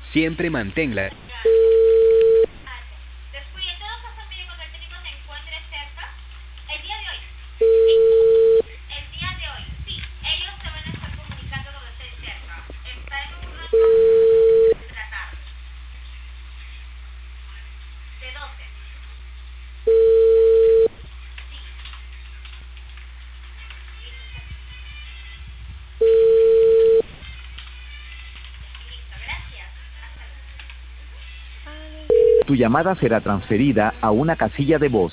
Siempre manténla. Descuide todo caso médico que el técnico se encuentre cerca. El día de hoy. Sí. El día de hoy. Sí. Ellos se van a estar comunicando cuando estén cerca. Está en un rango de la tarde. De 12. Listo. Gracias. Hasta luego. Tu llamada será transferida a una casilla de voz.